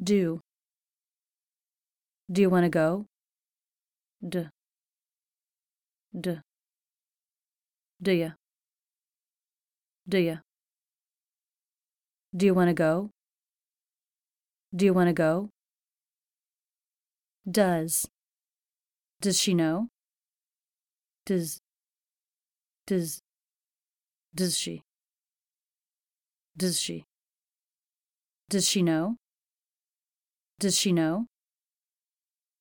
Do. Do you want to go? D. D. Do ya? Do ya? Do you want to go? Do you want to go? Does. Does she know? Does. Does. Does she? Does she? Does she know? Does she know?